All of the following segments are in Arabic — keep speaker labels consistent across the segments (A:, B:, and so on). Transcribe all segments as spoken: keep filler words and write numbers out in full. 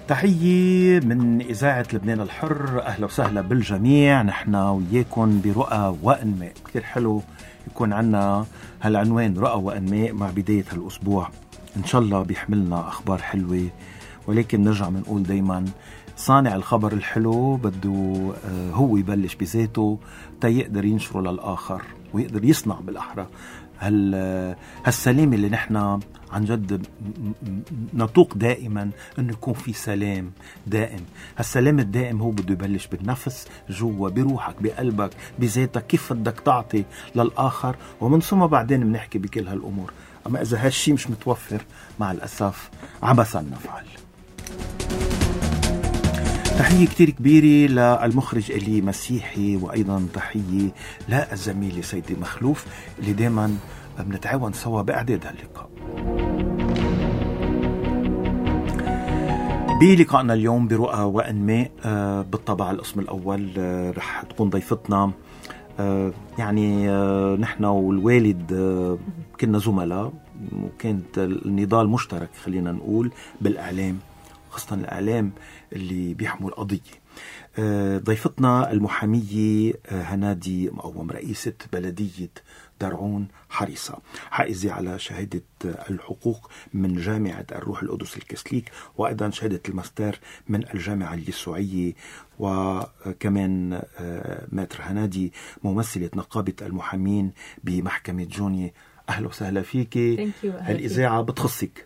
A: تحية من إذاعة لبنان الحر، أهلا وسهلا بالجميع. نحن وياكم برؤى وأنماء. كتير حلو يكون عنا هالعنوان رؤى وأنماء مع بداية هالأسبوع. إن شاء الله بيحملنا أخبار حلوة، ولكن نرجع منقول دايما صانع الخبر الحلو بده هو يبلش بذاته تا يقدر ينشره للآخر ويقدر يصنع بالأحرى هال هالسلام اللي نحن عن جد نطوق دائما انه يكون في سلام دائم. هالسلام الدائم هو بده يبلش بالنفس، جوا بروحك بقلبك بذاتك، كيف بدك تعطي للآخر، ومن ثم بعدين بنحكي بكل هالأمور. أما إذا هالشي مش متوفر مع الأسف عبثا نفعل. تحية كتير كبيرة للمخرج إلي مسيحي، وأيضا تحية للزميلة سيدي مخلوف اللي دايما بنتعاون سوا بإعداد هاللقاء. بلقائنا اليوم برؤى وأنماء آه بالطبع القسم الأول آه رح تكون ضيفتنا آه يعني آه نحن والوالد آه كنا زملاء، وكانت النضال مشترك خلينا نقول بالإعلام، خاصة الإعلام اللي بيحمل قضية. آه ضيفتنا المحامية آه هنادي مقوم، رئيسة بلدية درعون حريصة، حائزة على شهادة الحقوق من جامعة الروح القدس الكاثوليك، وأيضا شهادة الماستر من الجامعة اليسوعية، وكمان ماتر هنادي ممثلة نقابة المحامين بمحكمة جوني. أهلا وسهلا فيكي. هالإذاعة بتخصك.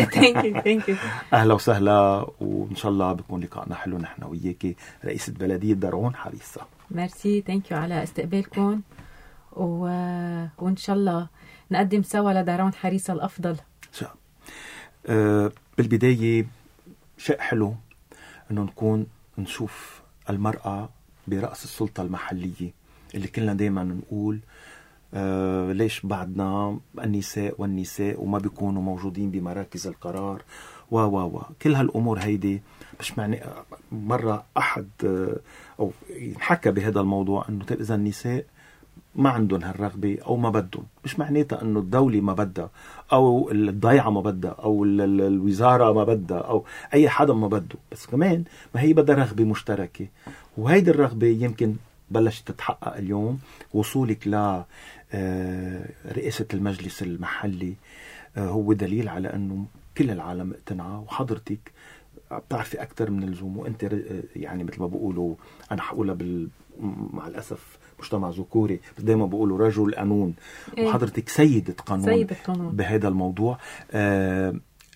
A: أهلا وسهلا، وإن شاء الله بيكون لقاءنا حلو نحن وياكي، رئيسة بلدية درعون حريصة.
B: ميرسي، ثانك يو على استقبالكم، و... وإن شاء الله نقدم سوا لدرعون حريصة الأفضل.
A: شاء. أه بالبداية شيء حلو أنه نكون نشوف المرأة برأس السلطة المحلية، اللي كلنا دايما نقول أه ليش بعدنا النساء والنساء وما بيكونوا موجودين بمراكز القرار و و و كل هالأمور هيدي. مش معني مرة أحد أو حكى بهذا الموضوع أنه إذا النساء ما عندهم هالرغبة أو ما بدهم، مش معناتها أنه الدولة ما بدها أو الضيعة ما بدها أو الوزارة ما بدها أو أي حدا ما بده، بس كمان ما هي بدها رغبة مشتركة، وهيدي الرغبة يمكن بلشت تتحقق اليوم. وصولك ل رئاسة المجلس المحلي هو دليل على أنه كل العالم اقتنعوا، وحضرتك بتعرفي أكتر من اللزوم، وأنت يعني مثل ما بقولوا، أنا حقولها بال مع الأسف مجتمع ذكوري بس دايما بقولوا رجل قانون، وحضرتك سيدة قانون, سيدة قانون. بهذا الموضوع آه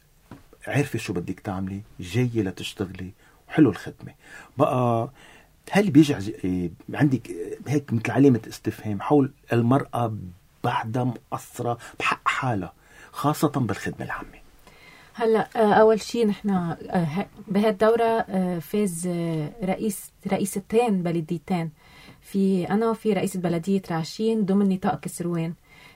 A: عارفة شو بدك تعملي، جاية لتشتغلي، وحلو الخدمة بقى. هل بيجع عندك هيك مثل علامة استفهام حول المرأة بعدها مقصرة بحق حالها خاصة بالخدمة العامة؟
B: هلا أول شيء نحن بهالدورة فاز رئيس رئيستين بلديتين، في أنا وفي رئيسة بلدية رعشين ضمن نطاق كسروان.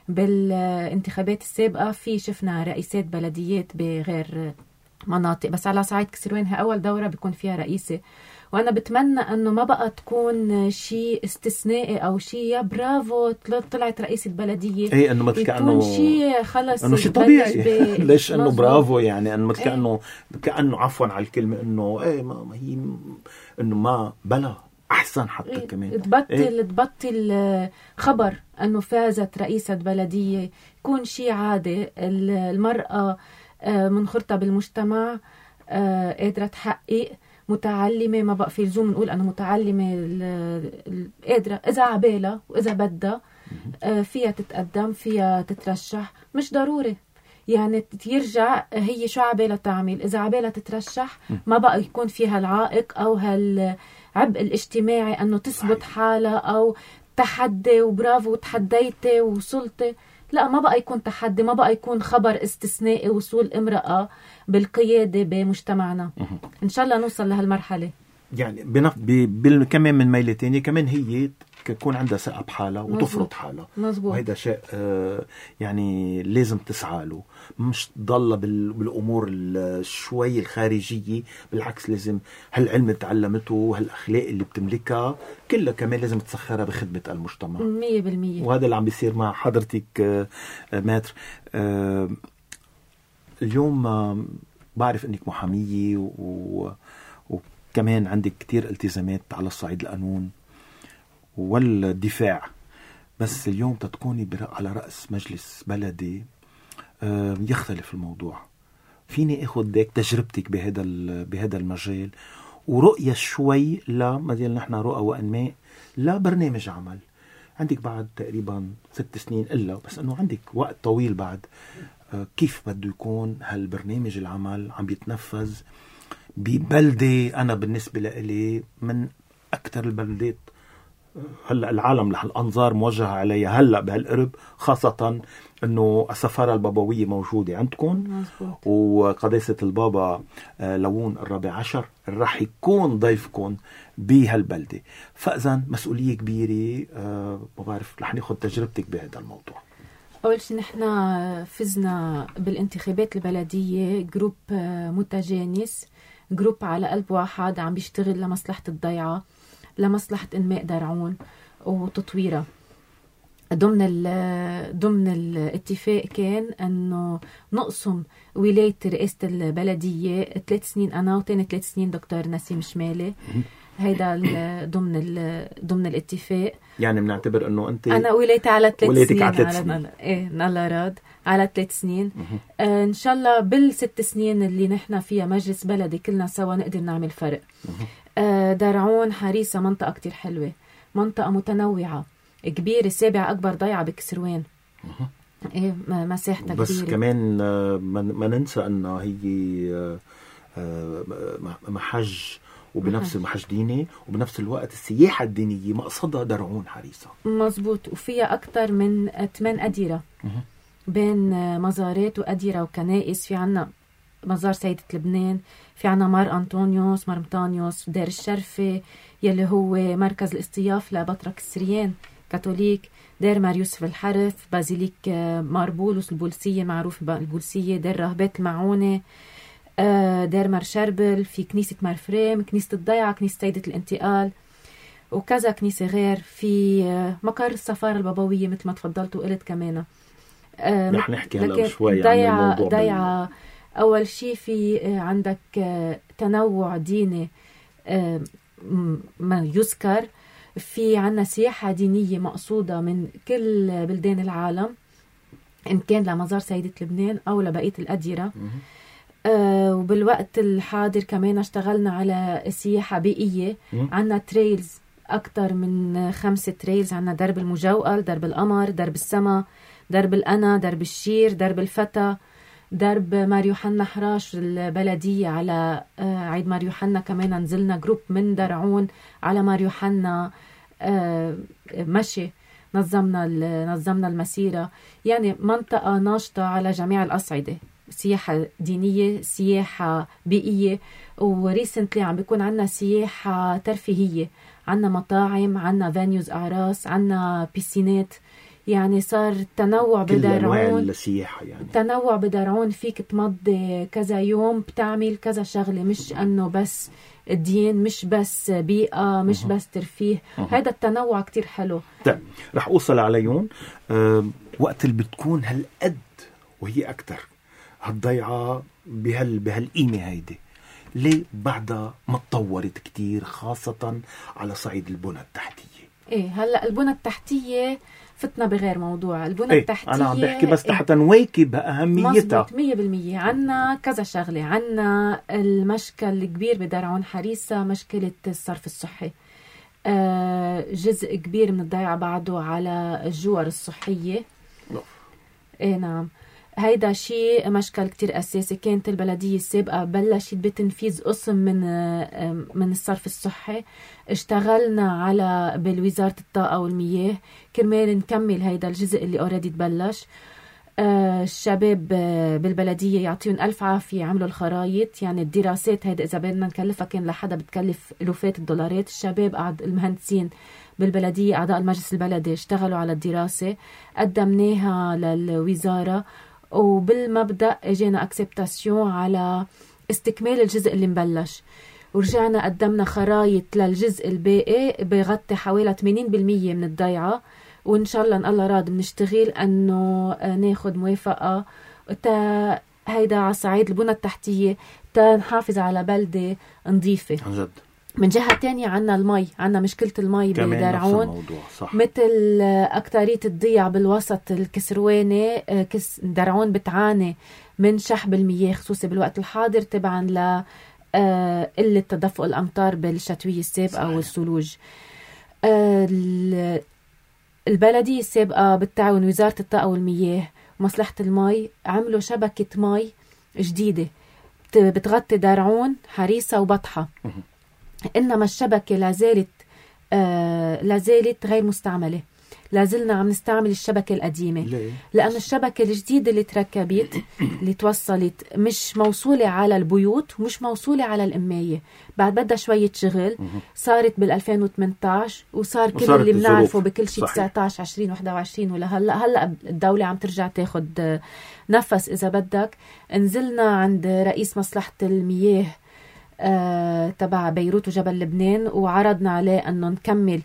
B: بالانتخابات السابقة في شفنا رئيسات بلديات بغير مناطق، بس على صعيد كسروان هي أول دورة بيكون فيها رئيسة، وأنا بتمنى أنه ما بقى تكون شيء استثنائي أو شيء برافو طلعت رئيسة بلدية،
A: ايه انه مثل كأنه
B: شيء خلص
A: انه شيء طبيعي. ليش انه برافو يعني انه مثل كأنه كأنه عفوا على الكلمة انه ايه ما, ما هي انه ما بلا احسن حتى إيه كمان
B: تبطل إيه؟ تبطل خبر انه فازت رئيسة بلدية، يكون شيء عادي. المرأة منخرطة بالمجتمع، قادرة تحقق، متعلمة، ما بقى في لزوم نقول أنا متعلمة، قادرة إذا عبالة وإذا بدها فيها تتقدم، فيها تترشح، مش ضروري يعني يرجع هي شو عبالة تعمل، إذا عبالة تترشح ما بقى يكون فيها العائق أو هالعبء الاجتماعي أنه تثبت حالها أو تحدي وبرافو تحديتي ووصلتي. لا، ما بقى يكون تحدي، ما بقى يكون خبر استثنائي وصول امرأة بالقيادة بمجتمعنا. إن شاء الله نوصل لهالمرحلة.
A: يعني بنف... ب... كمان من ميلة تانية كمان هي تكون عندها ثقة بحالها وتفرض حالها، وهذا شيء آه يعني لازم تسعى له، مش تضل بال... بالأمور شوي الخارجية، بالعكس لازم هالعلم اللي تعلمته وهالأخلاق اللي بتملكها كلها كمان لازم تسخرها بخدمة المجتمع
B: مية بالمية.
A: وهذا اللي عم بيصير مع حضرتك آه ماتر. آه اليوم آه بعرف انك محامية و... وكمان عندك كتير التزامات على الصعيد القانون والدفاع، بس اليوم تتكوني على رأس مجلس بلدي يختلف الموضوع. فيني اخذ ديك تجربتك بهذا بهذا المجال ورؤية شوي لا مديال نحن رؤى وأنماء لا برنامج عمل. عندك بعد تقريبا ست سنين إلا، بس أنه عندك وقت طويل بعد. كيف بده يكون هالبرنامج العمل عم يتنفذ ببلدة أنا بالنسبة لي من أكثر البلدات هلا العالم الأنظار موجهة عليها هلا بهالقرب، خاصة انه السفارة البابوية موجودة عندكم وقداسة البابا لون الرابع عشر رح يكون ضيفكم بهالبلدة، فإذا مسؤولية كبيرة. أه ما بعرف رح ناخذ تجربتك بهذا الموضوع.
B: أول شيء نحن فزنا بالانتخابات البلدية جروب متجانس، جروب على قلب واحد عم بيشتغل لمصلحة الضيعة، لمصلحة إنماء درعون وتطويرها. ضمن ضمن الاتفاق كان انه نقسم ولايه رئاسه البلديه ثلاث سنين انا وثاني ثلاث سنين دكتور نسيم شمالي. هيدا ضمن ضمن الاتفاق.
A: يعني بنعتبر انه انت
B: انا ولايتي على ثلاث سنين
A: على ثلاث سنين
B: على ايه نالا راد على ثلاث سنين. آه ان شاء الله بالست سنين اللي نحن فيها مجلس بلدي كلنا سوا نقدر نعمل فرق. آه درعون حريصه منطقه كتير حلوه، منطقه متنوعه كبيرة، سابع أكبر ضيعة بكسروان. إيه مساحتها
A: بس
B: كبيرة.
A: بس كمان ما ننسى أنها هي محج، وبنفس المحج ديني، وبنفس الوقت السياحة الدينية مقصدها درعون حريصة.
B: مزبوط، وفيها أكتر من ثمان أديرة بين مزارات وأديرة وكنائس. في عنا مزار سيدة لبنان، في عنا مار أنطونيوس، مار مطانيوس، دير الشرفة يلي هو مركز الاصطياف لبطرك السريان كاثوليك، دير مار يوسف الحرف، بازيليك مار بولس البولسية معروف البولسية، دير راهبات المعونة، دير مار شربل، في كنيسة مار فريم، كنيسة الضيعة، كنيسة سيدة الانتقال، وكذا كنيسة غير. في مقر السفارة البابوية مثل ما تفضلت وقلت كمان.
A: رح نحكي هلا شوي عن الموضوع.
B: ضيعة أول شيء في عندك تنوع ديني ما يذكر، في عنا سياحة دينية مقصودة من كل بلدان العالم، إن كان لمزار سيدة لبنان أو لبقية الأديرة. آه وبالوقت الحاضر كمان اشتغلنا على سياحة بيئية. عنا تريلز أكتر من خمسة تريلز، عنا درب المجوقل، درب القمر، درب السما، درب الأنا، درب الشير، درب الفتى، درب مار يوحنا حراش البلدية على عيد مار يوحنا. كمان نزلنا جروب من درعون على مار يوحنا مشي، نظمنا نظمنا المسيرة. يعني منطقة ناشطة على جميع الأصعدة، سياحة دينية، سياحة بيئية، وريسنتلي عم بيكون عنا سياحة ترفيهية، عنا مطاعم، عنا فانيوز أعراس، عنا بيسينات. يعني صار تنوع بدرعون،
A: يعني.
B: تنوع بدرعون فيك تمضي كذا يوم بتعمل كذا شغلة، مش أنه بس الدين، مش بس بيئة، مش بس ترفيه. هذا التنوع كتير حلو.
A: طيب رح أوصل عليهم أه وقت اللي بتكون هالقد وهي أكتر هالضيعة بهال بهالقيمة هيدي، ليه بعدها ما تطورت كتير، خاصة على صعيد البنى التحتية؟
B: إيه هلأ البنى التحتية فتنا بغير موضوع. البنى
A: ايه
B: التحتية
A: أنا عم بحكي بس حتى نواكب أهميتها.
B: مزبوط مية بالمية. عنا كذا شغلة. عنا المشكل الكبير بدرعون حريصة، مشكلة الصرف الصحي. آه جزء كبير من الضيعة بعده على الجوار الصحية. ايه نعم، هيدا شيء مشكل كتير أساسي. كانت البلدية السابقة بلشت بتنفيذ قسم من من الصرف الصحي، اشتغلنا على بالوزارة الطاقة والمياه كرمال نكمل هيدا الجزء اللي اوريدي تبلش. آه الشباب بالبلدية يعطيهم ألف عافية، عملوا الخرايط. يعني الدراسات هيدا إذا بدنا نكلفها كان لحدا بتكلف ألوفات الدولارات. الشباب قعد المهندسين بالبلدية أعضاء المجلس البلدي اشتغلوا على الدراسة، قدمناها للوزارة، وبالمبدأ اجينا اكسبتاسيون على استكمال الجزء اللي مبلش، ورجعنا قدمنا خرايط للجزء الباقي بغطي حوالي ثمانين بالمية من الضيعة. وإن شاء الله إن الله راد بنشتغل أنه ناخد موافقة تا هيدا على صعيد البنى التحتية تنحافظ على بلدة نظيفة.
A: عن جد.
B: من جهة تانية عنا المي، عنا مشكلة المي بدرعون، مثل أكترية الضيع بالوسط الكسرواني. كس درعون بتعاني من شحب المياه خصوصي بالوقت الحاضر تبعا ل قلة تدفق الأمطار بالشتوية السابقة والثلوج. البلدية السابقة بالتعاون وزارة الطاقة والمياه ومصلحة المي عملوا شبكة مي جديدة بتغطي درعون حريصة وبطحة، إنما الشبكة لازالت آه لازالت غير مستعملة. لازلنا عم نستعمل الشبكة القديمة. ليه؟ لأن الشبكة الجديدة اللي تركبت اللي توصلت مش موصولة على البيوت ومش موصولة على الإماية، بعد بدها شوية شغل. صارت بالألفين وثمانية عشر وصار كل اللي بنعرفه بكل شيء تسعة عشر عشرين واحد وعشرين ولا هلأ هلأ الدولة عم ترجع تاخد نفس إذا بدك. نزلنا عند رئيس مصلحة المياه آه تبع بيروت وجبل لبنان وعرضنا عليه أنه نكمل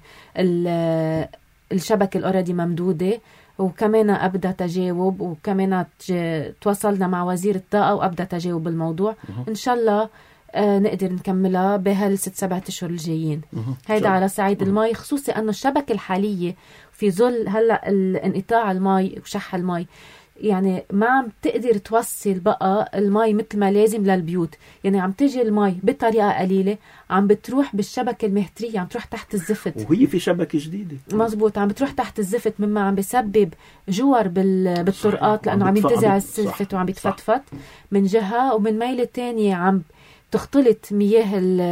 B: الشبكة الأوريدي ممدودة، وكمان أبدأ تجاوب، وكمان تواصلنا مع وزير الطاقة وأبدأ تجاوب بالموضوع. إن شاء الله آه نقدر نكملها بهالست سبعة أشهر الجايين. هيدا على صعيد المي، خصوصي أنه الشبكة الحالية في ظل هلأ الانقطاع المي وشح المي يعني ما عم تقدر توصل بقى المي مثل ما لازم للبيوت. يعني عم تجي المي بطريقة قليلة، عم بتروح بالشبكة المهترية، عم تروح تحت الزفت،
A: وهي في شبكة جديدة
B: مزبوط عم بتروح تحت الزفت، مما عم بسبب جوار بالطرقات لأنه عم ينتزع الزفت وعم بيتفتفت من جهة، ومن ميلة تانية عم تختلط مياه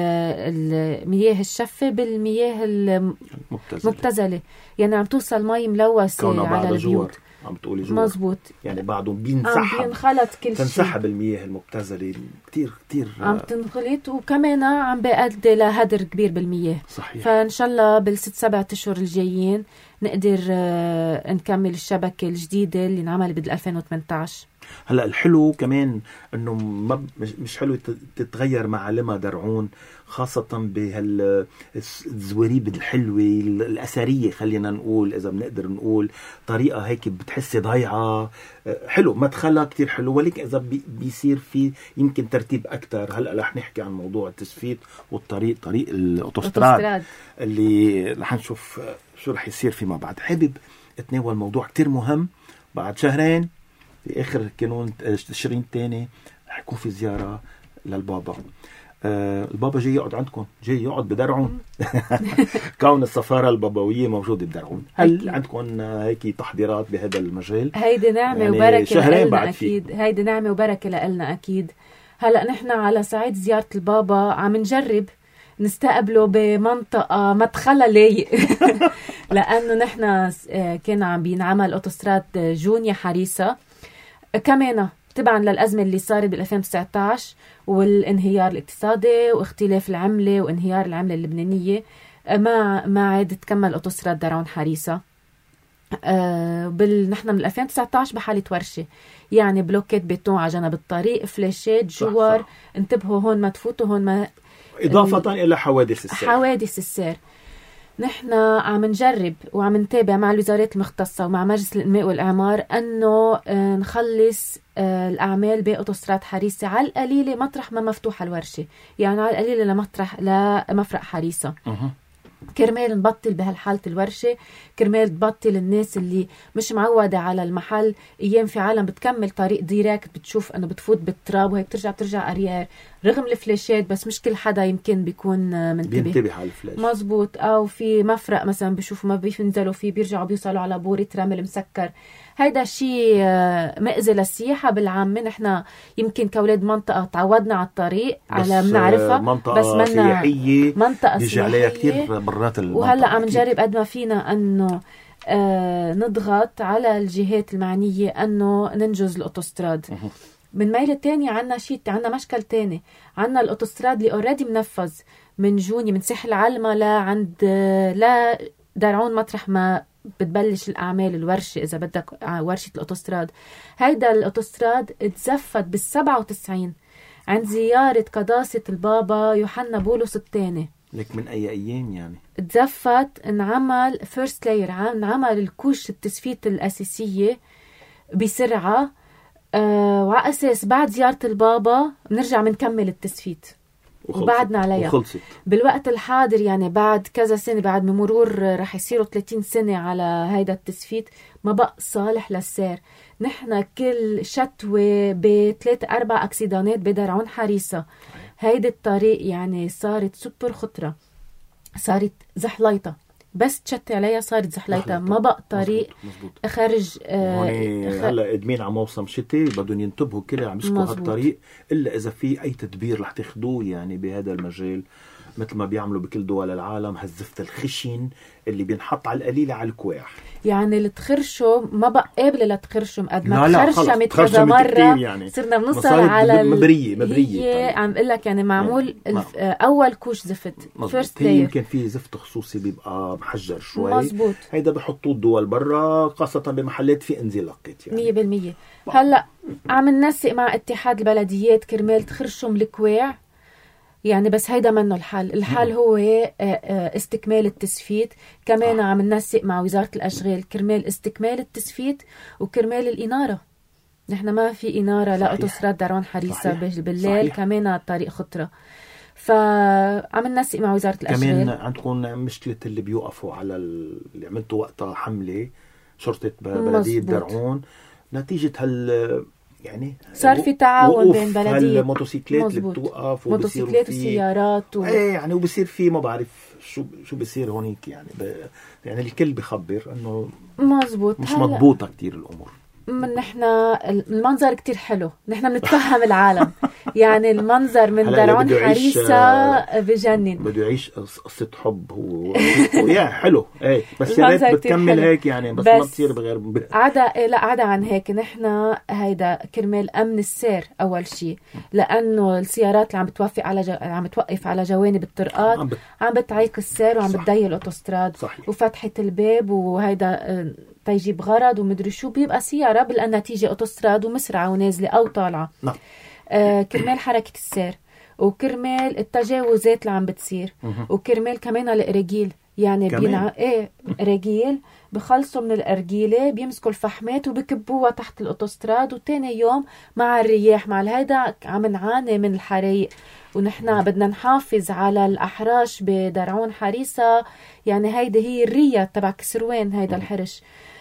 B: المياه الشفة بالمياه المبتذلة. يعني عم توصل مي ملوثة على البيوت.
A: عم بتقولي جوا
B: مزبوط،
A: يعني بعده بينسحب،
B: عم بينخلط كل شيء،
A: تنسحب المياه المبتذلة كتير كتير
B: عم تنخلط، وكمان عم بيؤدي لهدر كبير بالمياه.
A: صحيح.
B: فإن شاء الله بالست سبعة أشهر الجايين نقدر نكمل الشبكة الجديدة اللي انعمل بال ألفين وثمانية عشر.
A: هلا الحلو كمان انه ما مش حلو تتغير معالمها درعون، خاصة بهالزواريب الحلوة الأثرية، خلينا نقول إذا بنقدر نقول طريقة هيك بتحسي ضايعة. حلو مدخلها كتير حلو، ولكن إذا بيصير في يمكن ترتيب أكتر. هلأ رح نحكي عن موضوع التسفيت والطريق، طريق الأوتوستراد اللي رح نشوف شو رح يصير فيما بعد. حابب اتناول موضوع كتير مهم. بعد شهرين في آخر كانون تشرين الثاني رح يكون في زيارة للبابا. آه البابا جاي يقعد عندكم، جاي يقعد بدرعون. كون السفارة البابوية موجودة بدرعون. هل أكيد عندكم هيك تحضيرات بهذا المجال؟
B: هيدي نعمة يعني وبركة لنا أكيد. هيدي نعمة وبركة لنا أكيد. هلأ نحن على صعيد زيارة البابا عم نجرب نستقبله بمنطقة مدخلها لايق. لأنه نحن كان عم بينعمل أوتوستراد جونيا حريصة كمان تبعا للأزمة اللي صارت بال ألفين وتسعة عشر والانهيار الاقتصادي واختلاف العملة وانهيار العملة اللبنانية. ما ما عاد تكمل أوتوستراد درعون حريصة. آه بال نحن من ألفين وتسعة عشر بحالة ورشة، يعني بلوكات بيتون على جنب الطريق، فلاشات، جوار، انتبهوا هون ما تفوتوا هون ما،
A: إضافة إلى حوادث السير.
B: حوادث السير نحن عم نجرب وعم نتابع مع الوزارات المختصة ومع مجلس الإنماء والإعمار أنه نخلص الأعمال بأوتوستراد حريصة على القليلة مطرح ما مفتوحة الورشة، يعني على القليلة لمطرح لمفرق حريصة. أه. كرمال نبطل بهالحالة الورشة، كرمال تبطل الناس اللي مش معودة على المحل. ايام في عالم بتكمل طريق ديريكت بتشوف انه بتفوت بالتراب وهي بترجع بترجع اريار رغم الفلاشات، بس مش كل حدا يمكن بيكون منتبه
A: بينتبه على الفلاش.
B: مزبوط. او في مفرق مثلا بيشوفوا ما بينزلوا فيه بيرجعوا بيوصلوا على بورة رمل مسكر. هيدا شيء مأذي للسياحة بالعامة. نحن يمكن كأولاد منطقة تعودنا على الطريق على منعرفها،
A: منطقة بس منطقة سياحية
B: منطقة
A: بيجي عليها كتير برات المنطقة.
B: وهلأ عم نجرب قد ما فينا أنه آه نضغط على الجهات المعنية أنه ننجز الأوتوستراد. أه. من ميلة تانية عنا شيء، عنا مشكل تاني، عنا الأوتوستراد اللي أوريدي منفذ من جوني من ساحل علمة لعند لا درعون مطرح ما بتبلش الأعمال الورشة إذا بدك ورشة الأوتوستراد. هيدا الأوتوستراد اتزفت بالسبعة وتسعين عند زيارة قداسة البابا يوحنا بولس الثاني.
A: لك من أي أيام يعني؟
B: اتزفت انعمل فيرست لاير، انعمل الكوش التسفيت الأساسية بسرعة آه وعلى أساس بعد زيارة البابا بنرجع بنكمل التسفيت وبعدنا عليها
A: وخلصت.
B: بالوقت الحاضر يعني بعد كذا سنة، بعد مرور رح يصيروا ثلاثين سنة على هيدا التسفيت، ما بقى صالح للسير. نحن كل شتوى بثلاث أربع أكسيدانات بدرعون حريصة. هيدا الطريق يعني صارت سوبر خطرة، صارت زحليطة، بس تشتي عليها صارت زحليطة، ما بقى طريق مزبوط. مزبوط. خارج
A: آه خ... هلا قدمين على موسم شتي بدهم ينتبهوا كله عم يسكوا هالطريق، الا اذا في اي تدبير رح تاخذوه يعني بهذا المجال، مثل ما بيعملوا بكل دول العالم هالزفت الخشن اللي بينحط على القليله على الكواح.
B: يعني التخرشم ما بقى قابله لتخرشم قد ما تخرشمت كذا مره يعني. صرنا بنوصل على
A: مبريه مبريه
B: هي طيب. عم بقول لك يعني معمول يعني الف... اول كوش زفت
A: فيرست هي يمكن في زفت خصوصي بيبقى محجر شوي
B: مزبوط.
A: هيدا بحطوه الدول برا خاصه بمحلات في انزلاقات يعني
B: مية بالمية. هلا عم ننسق مع اتحاد البلديات كرمال تخرشم الكواع يعني، بس هيدا منه الحل. الحل هو استكمال التسفيت. كمان عم ننسق مع وزارة الأشغال كرمال استكمال التسفيت وكرمال الإنارة. نحن ما في إنارة لا أوتوستراد درعون حريصة بالليل، كمان الطريق خطرة. فعم ننسق مع وزارة الأشغال.
A: كمان عندكم مشكلة اللي بيوقفوا على اللي عملتوا وقتها حملة شرطة بلدية درعون نتيجة هال يعني
B: صار في تعاون بين بلدية
A: الموتوسيكلات اللي بتوقف
B: موتوسيكلات وسيارات و...
A: ايه يعني وبصير في ما بعرف شو شو بصير هونيك يعني ب... يعني الكل بخبر انه
B: مزبوط
A: مش مضبوطة كتير الامور.
B: من نحن المنظر كتير حلو، نحن بنتفهم العالم يعني المنظر من درعون حريصة بجنن،
A: بده يعيش قصة حب هو يا حلو ايه بس يا ريت بتكمل هيك يعني بس, بس ما بتصير بغير ب...
B: عدا لا عدا عن هيك. نحن هيدا كرمال امن السير اول شيء، لانه السيارات اللي عم بتوقف على جو... عم بتوقف على جوانب الطرقات عم, بت... عم بتعيق السير وعم بتضيق الاوتوستراد وفتحة الباب وهيدا تيجيب غرض ومدري شو، بيبقى سيارة بالنتيجة أوتوستراد ومسرعة ونازلة أو طالعة.
A: نعم.
B: آه كرمال حركة السير وكرمال التجاوزات اللي عم بتصير وكرمال كمان الإرجيل يعني بينع ايه رجيل بخلصوا من الأرجيلة بيمسكوا الفحمات وبكبوها تحت الأوتوستراد، وتاني يوم مع الرياح مع الهيدا عم نعاني من الحريق. ونحن بدنا نحافظ على الأحراش بدرعون حريصة يعني، هيدا هي الرية تبع كسروان هيدا الحرش.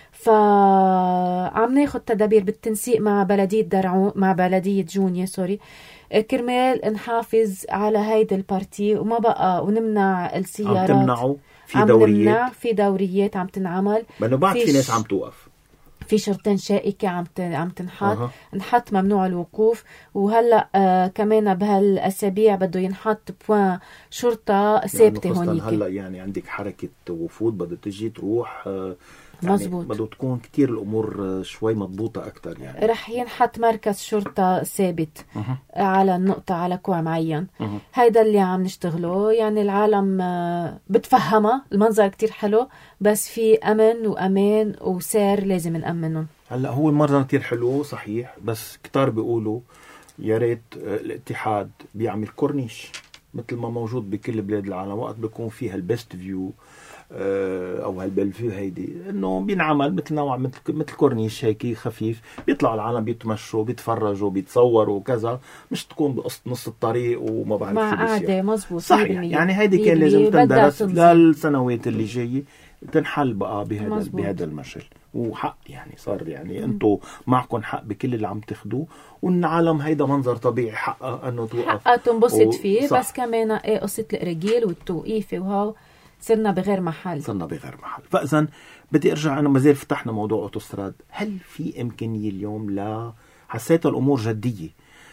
B: فعم ناخد تدابير بالتنسيق مع بلدية درعون مع بلدية جونيا سوري كرمال نحافظ على هيدا البارتي وما بقى ونمنع السيارات.
A: عم تمنعوا في
B: عم
A: دوريات
B: نمنع في دوريات عم تنعمل،
A: بأنه بعد في, في ناس عم توقف،
B: في شرطين شائكة عم عم تنحط أه. نحط ممنوع الوقوف. وهلا آه كمان بهالاسابيع بده ينحط بوان شرطة ثابتة يعني هونيك.
A: هلا يعني عندك حركة وفود بدها تجي تروح آه
B: يعني مزبوط،
A: بدو تكون كتير الأمور شوي مضبوطة أكتر يعني.
B: رح ينحط مركز شرطة ثابت أه. على النقطة على كوع معين أه. هيدا اللي عم نشتغله يعني. العالم بتفهمها، المنظر كتير حلو بس في أمن وأمان وسير لازم نأمنهم.
A: هلأ هو المنظر كتير حلو صحيح، بس كتار بيقولوا يا ريت الاتحاد بيعمل كورنيش مثل ما موجود بكل بلاد العالم، وقت بيكون فيها البيست فيو او هالبلفيو هيدي انه بينعمل مثل نوع مثل مثل كورنيش هيك خفيف، بيطلعوا العالم بيتمشوا بيتفرجوا بيتصوروا وكذا، مش تكون بقصة نص الطريق وما بعرف شو
B: بصير. قاعدة مزبوط
A: صحيح يعني. هيدي كان لازم تندرس للسنوات اللي جايه تنحل بقى بهذا بهذا المجال. وحق يعني صار يعني انتم معكم حق بكل اللي عم تاخذوه، والعالم هيدا منظر طبيعي حقها انه توقف
B: حقها تنبسط و... فيه صح. بس كمان ايه قصة الرجال والتوقيفة وهو صرنا بغير محل
A: صرنا بغير محل. فإذن بدي أرجع، أنا ما زال فتحنا موضوع أوتوستراد. هل في إمكانية اليوم لا حسيت الأمور جدية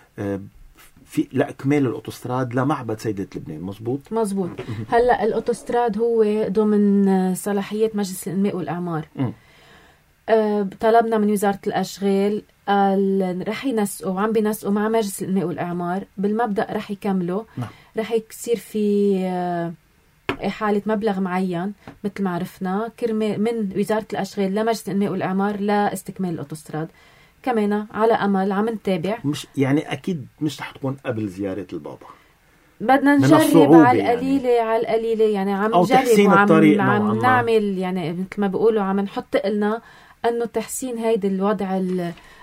A: في لإكمال الأوتوستراد لمعبد سيدة لبنان؟ مزبوط مزبوط.
B: هلأ الأوتوستراد هو ضمن صلاحيات مجلس الإنماء والإعمار. أه طلبنا من وزارة الأشغال رح ينسقوا وعم بينسقوا مع مجلس الإنماء والإعمار، بالمبدأ رح يكملوا. نعم. رح يصير في أه حالة مبلغ معين مثل ما عرفنا من وزارة الأشغال لمجلس الإنماء والإعمار لاستكمال الأوتوستراد. كمان على أمل عم نتابع، مش
A: يعني أكيد مش رح تكون قبل زيارة البابا،
B: بدنا نجرب على القليلة يعني. على القليلة يعني عم نجرب وعم عم نعمل يعني مثل ما بيقولوا عم نحط لنا أنه تحسين هيدا الوضع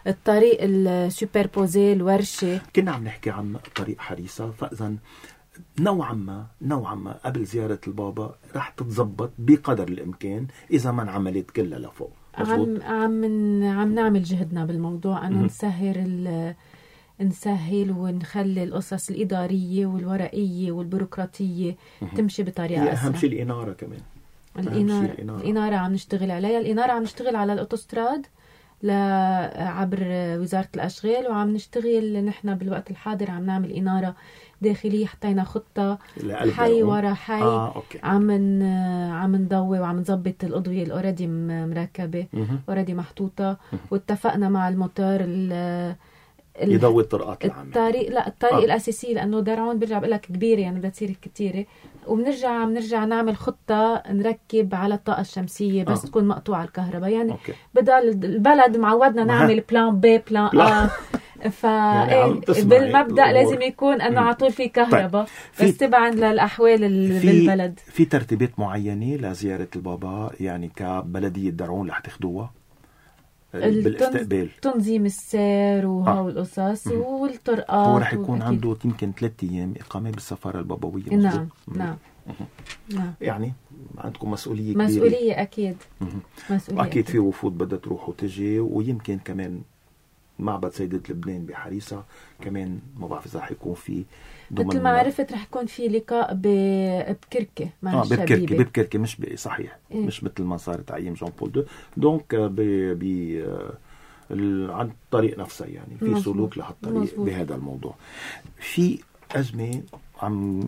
B: الطريق السوبربوزي الورشة.
A: كنا عم نحكي عن طريق حريصة، فإذا نوعا ما نوعا ما قبل زيارة البابا رح تتزبط بقدر الإمكان إذا ما انعملت كلها لفوق.
B: عم عم عم نعمل جهدنا بالموضوع أنه نسهل نسهل ونخلي القصص الإدارية والورقية والبيروقراطية تمشي بطريقة أسرع.
A: أهم شيء الإنارة كمان.
B: الإنارة, الإنارة. الإنارة عم نشتغل عليها. الإنارة عم نشتغل على الأوتوستراد عبر وزارة الأشغال، وعم نشتغل نحن بالوقت الحاضر عم نعمل إنارة داخلية، حطينا خطة حي ورا حي.
A: آه،
B: عم عم نضوي وعم نظبط الأضوية الأوريدي مركبة أوريدي محطوطة، واتفقنا مع الموتور
A: يضوي الطرقات العامة.
B: الطريق لا الطريق آه. الأساسي، لأنه درعون برجع بقول لك كبيرة يعني بدها تصير كتيرة، وبنرجع عم نرجع نعمل خطة نركب على الطاقة الشمسية بس آه. تكون مقطوعة الكهرباء يعني. بضل البلد معودنا نعمل بلان بي بلان آ ف يعني بالمبدأ لازم يكون أنه على طول في كهرباء. طيب. بس تبعا للأحوال بالبلد.
A: في ترتيبات معينة لزيارة البابا يعني كبلدية درعون رح تاخدوها بالاستقبال؟
B: تنظيم السير وهو القصص والطرقات.
A: هو رح يكون عنده يمكن ثلاثة أيام إقامة بالسفارة البابوية.
B: نعم نعم نعم.
A: يعني عندكم مسؤولية كبيرة.
B: مسؤولية أكيد.
A: مسؤولية أكيد, أكيد في وفود بدها تروح وتجي، ويمكن كمان معبد سيدة لبنان بحريصة كمان ما بعرف إذا رح يكون في
B: مثل ما عرفت رح يكون في لقاء بكركة مع آه الشبيبة.
A: بكركة بكركة مش صحيح. إيه؟ مش مثل ما صارت أيام جون بول دو. دونك ب ب عن الطريق نفسها يعني في مزبوط. سلوك لهالطريق مزبوط. بهذا الموضوع. في أزمة عم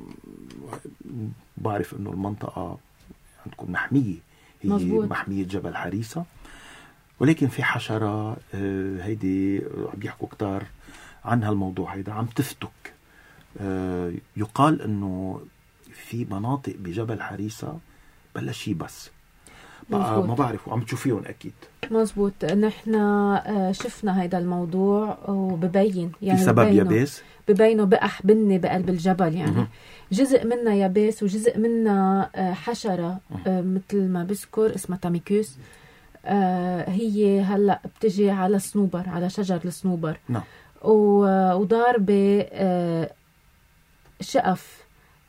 A: بعرف إنه المنطقة عندكم محمية، هي مزبوط. محمية جبل حريصة، ولكن في حشرة هيدي عم بيحكوا كتار عن هالموضوع هيدا عم تفتك. يقال انه في مناطق بجبل حريصة بلش بس ما بعرف وعم تشوفيهم اكيد.
B: مزبوط. نحن شفنا هيدا الموضوع وببين يعني
A: سبب يابس
B: ببينه بقح بني بقلب الجبل يعني. م- جزء منها يابس وجزء منها حشرة مثل ما بذكر اسمها تاميكوس. آه هي هلأ بتجي على الصنوبر، على شجر الصنوبر.
A: نعم.
B: ودار بشقف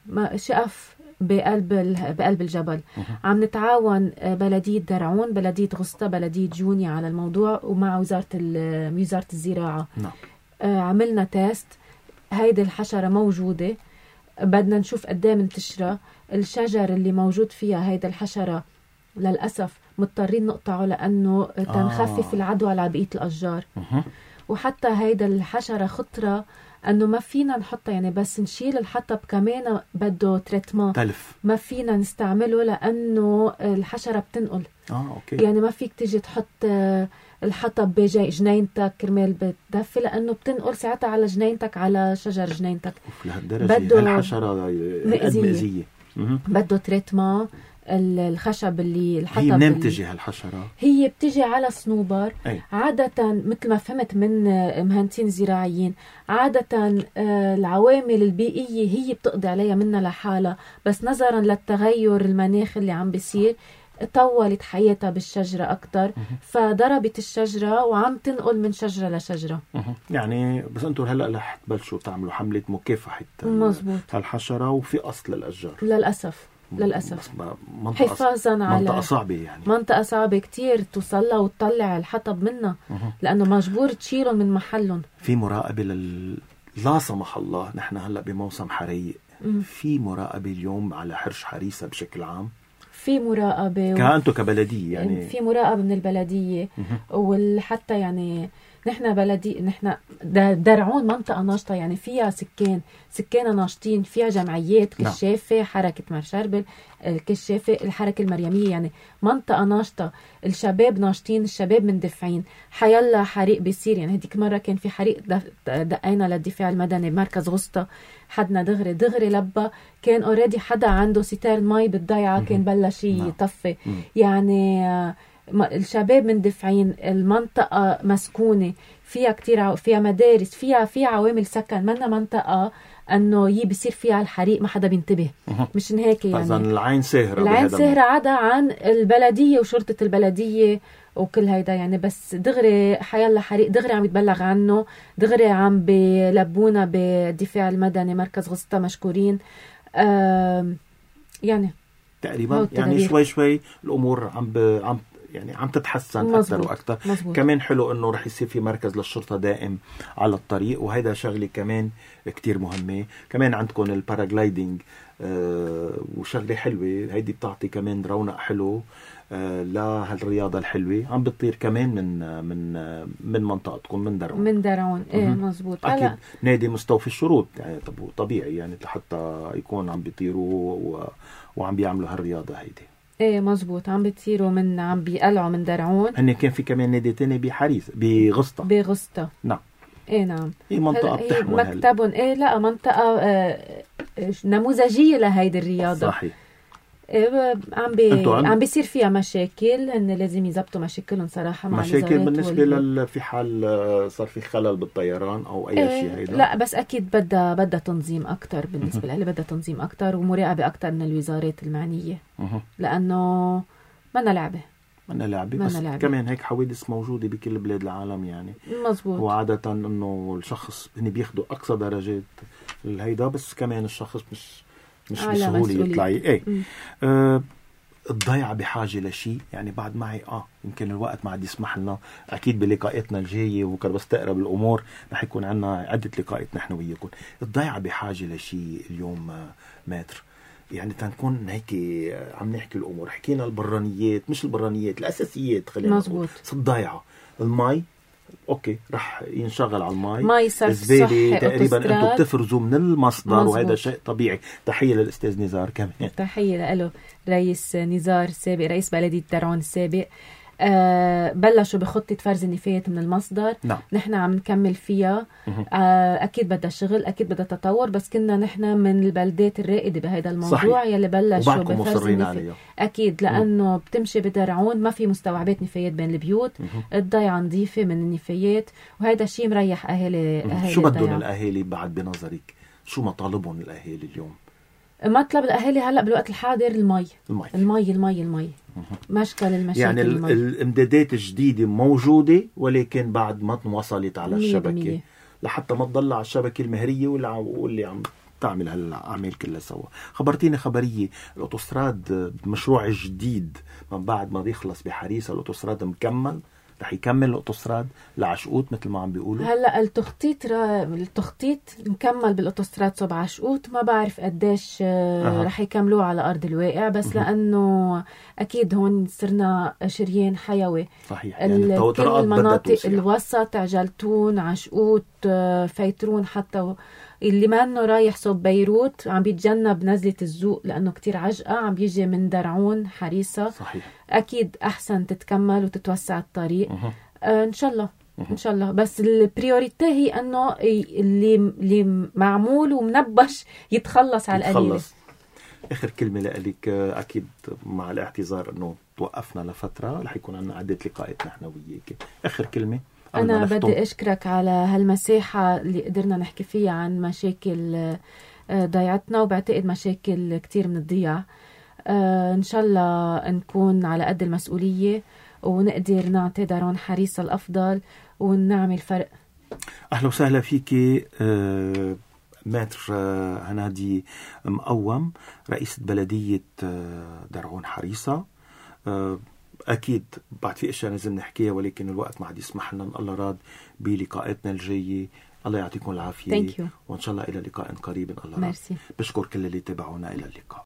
B: شقف بقلب بقلب الجبل. أه. عم نتعاون بلدية درعون، بلدية غسطة، بلدية جونيا على الموضوع، ومع وزارة وزارة الزراعة.
A: نعم.
B: آه عملنا تيست. هيدي الحشرة موجودة، بدنا نشوف قديه منتشرة. الشجر اللي موجود فيها هيدا الحشرة للأسف مضطرين نقطعه لأنه تنخفف آه. العدوى على بقية الأشجار. أه. وحتى هيدا الحشرة خطرة أنه ما فينا نحطها يعني بس نشيل الحطب كمان بده تريتمان
A: تلف،
B: ما فينا نستعمله لأنه الحشرة بتنقل.
A: آه، أوكي.
B: يعني ما فيك تيجي تحط الحطب بجاي جنينتك كرمال بتدفي لأنه بتنقل ساعتها على جنينتك على شجر جنينتك.
A: بده الحشرة مأزية،
B: بده تريتمان. الخشب اللي الحطب
A: هي منين بتجي هالحشرة؟
B: هي بتجي على صنوبر.
A: أي.
B: عادة مثل ما فهمت من مهندسين زراعيين، عادة العوامل البيئية هي بتقضي عليها منها لحالها، بس نظرا للتغير المناخ اللي عم بيصير طولت حياتها بالشجرة أكتر، فضربت الشجرة وعم تنقل من شجرة لشجرة.
A: يعني بس أنتم هلأ رح تبلشوا تعملوا حملة مكافحة هالحشرة وفي أصل الأشجار
B: للأسف. للأسف حفاظا على
A: منطقة صعبة يعني
B: منطقة صعبة كتير توصلها وتطلع الحطب منها. أه. لأنه مجبور تشيلهم من محلهم.
A: في مراقبة لل... لا سمح الله نحن هلأ بموسم حريق. م. في مراقبة اليوم على حرش حريصة بشكل عام؟
B: في مراقبة
A: كأنتو كبلدية يعني
B: في مراقبة من البلدية. وحتى يعني نحن بلدي نحن درعون منطقة ناشطة يعني فيها سكان سكانها ناشطين، فيها جمعيات كشافة، حركة مرشربل الكشافة، الحركة المريمية، يعني منطقة ناشطة، الشباب ناشطين، الشباب مندفعين. حيلا حريق بيصير يعني هديك مرة كان في حريق دقينا للدفاع المدني بمركز غسطة، حدنا دغري دغري لبا كان اوريدي حدا عنده ستار مي بالضيعة كان بلش يطفي. يعني الشباب مندفعين، المنطقة مسكونة، فيها كتير عو... فيها مدارس، فيها فيها عوامل سكن، منا منطقة انه يي بيصير فيها الحريق ما حدا بينتبه. مشان هيك يعني
A: اذا العين ساهرة،
B: العين ساهرة عدا عن البلدية وشرطة البلدية وكل هيدا يعني. بس دغري حيالله حريق دغري عم يتبلغ عنه، دغري عم بلبونا بالدفاع المدني مركز غسطة مشكورين. آه يعني
A: تقريبا يعني شوي شوي الامور عم ب... عم يعني عم تتحسن
B: مزبوط.
A: اكثر واكثر.
B: مزبوط.
A: كمان حلو انه رح يصير في مركز للشرطه دائم على الطريق، وهيدا شغله كمان كتير مهمه. كمان عندكم الباراجلايدنج آه وشغله حلوه هيدي، بتعطي كمان رونق حلو آه لهالرياضه الحلوه. عم بتطير كمان من من من منطقتكم من درعون.
B: من درعون ايه مزبوط.
A: اكيد نادي مستوفي الشروط يعني طبيعي يعني حتى يكون عم بيطيروا و... وعم بيعملوا هالرياضه هيدي.
B: ايه مزبوط، عم بيطيروا من عم بيقلعوا من درعون.
A: هن كان في كمان نادي تاني بحريص بغسطة.
B: بغسطة
A: نعم.
B: ايه نعم.
A: هي منطقة بتحمل
B: مكتبهم ايه لا منطقة آه نموذجية لهيدي الرياضة.
A: صحيح.
B: إيه عم بي عم بيصير فيها مشاكل، ان لازم يزبطوا مشاكلهم صراحه مع
A: مشاكل بالنسبه لل في حال صار في خلل بالطيران او اي
B: إيه
A: شيء هيدا.
B: لا بس اكيد بدها بدها تنظيم اكثر بالنسبه لي، بدها تنظيم اكثر ومراقبه اكثر من الوزارات المعنيه، لانه منا لعبه
A: منا لعبه بس لعبة. كمان هيك حوادث موجوده بكل بلاد العالم يعني.
B: مزبوط.
A: وعاده انه الشخص هن بياخذوا اقصى درجات الهيدا، بس كمان الشخص مش مش بسهولة يطلع ايه. آه الضيعة بحاجة لشيء يعني. بعد معي اه يمكن الوقت ما عاد يسمح لنا، اكيد بلقاءاتنا الجاية وكر بس تقرب الامور رح يكون عنا عدة لقاءات نحن وياكم. الضيعة بحاجة لشيء اليوم آه ماتر يعني تنكون هيك عم نحكي الامور. حكينا البرانيات مش البرانيات الاساسيات خلينا
B: نقول.
A: الضيعة المي اوكي رح ينشغل على المي.
B: مي صرف صحي
A: تقريبا انتم بتفرزوا من المصدر. مزبوط. وهذا شيء طبيعي. تحيه للاستاذ نزار كمان.
B: تحيه له رئيس نزار السابق رئيس بلديه درعون السابق. آه بلشوا بخطة فرز النفايات من المصدر.
A: نعم.
B: نحن عم نكمل فيها. آه أكيد بدها شغل، أكيد بدها تطور، بس كنا نحن من البلدات الرائدة بهذا الموضوع. صحيح. يلي بلشوا بفرز النفايات. أكيد لأنه مه. بتمشي بدرعون ما في مستوعبات نفايات بين البيوت. الضيعة نظيفة من النفايات، وهذا الشيء مريح أهالي. أهالي
A: شو بدهم الأهالي بعد بنظرك؟ شو مطالبهم الأهالي اليوم؟
B: مطلب الأهالي هلأ بالوقت الحاضر المي
A: المي
B: المي المي, المي. مشكل المشاكل
A: يعني
B: المي.
A: الامدادات الجديدة موجودة ولكن بعد ما وصلت على الشبكة لحتى ما تضل على الشبكة المهرية واللي عم تعمل هالأعمال كلها سوا. خبرتيني خبرية الأوتوستراد مشروع جديد من بعد ما يخلص بحريصة الأوتوستراد مكمل رح يكمل الأوتوستراد لعشقوت مثل ما عم بيقولوا.
B: هلا التخطيط را... التخطيط مكمل بالأوتوستراد صوب عشقوت، ما بعرف قديش أه. رح يكملوه على أرض الواقع، بس أه. لأنه أكيد هون صرنا شريان حيوي.
A: صحيح.
B: يعني كل المناطق الوسط عجلتون عشقوت فيترون حتى اللي ما انه رايح صوب بيروت عم بيتجنب نزلة الزوق لأنه كتير عجقة، عم بيجي من درعون حريصة.
A: صحيح.
B: أكيد أحسن تتكمل وتتوسع الطريق. أه. آه إن شاء الله إن شاء الله. بس البريوريتي هي أنه اللي اللي معمول ومنبش يتخلص على القليل.
A: آخر كلمة لك أكيد مع الاعتذار أنه توقفنا لفترة رح يكون عنا عدة لقاءات نحن وياك. آخر كلمة.
B: أنا بدي أشكرك على هالمساحة اللي قدرنا نحكي فيها عن مشاكل ضيعتنا، وبعتقد مشاكل كتير من الضياع. إن شاء الله نكون على قد المسؤولية ونقدر نعطي درعون حريصة الأفضل ونعمل فرق.
A: أهلا وسهلا فيكي ماتر هنادي مقوم رئيسة بلدية درعون حريصة. أكيد بعد في أشياء لازم نحكيها ولكن الوقت ما عاد يسمح لنا. الله راد بلقاءاتنا الجاية. الله يعطيكم العافية وإن شاء الله إلى لقاء قريب. الله راد. بشكر كل اللي تابعونا. إلى اللقاء.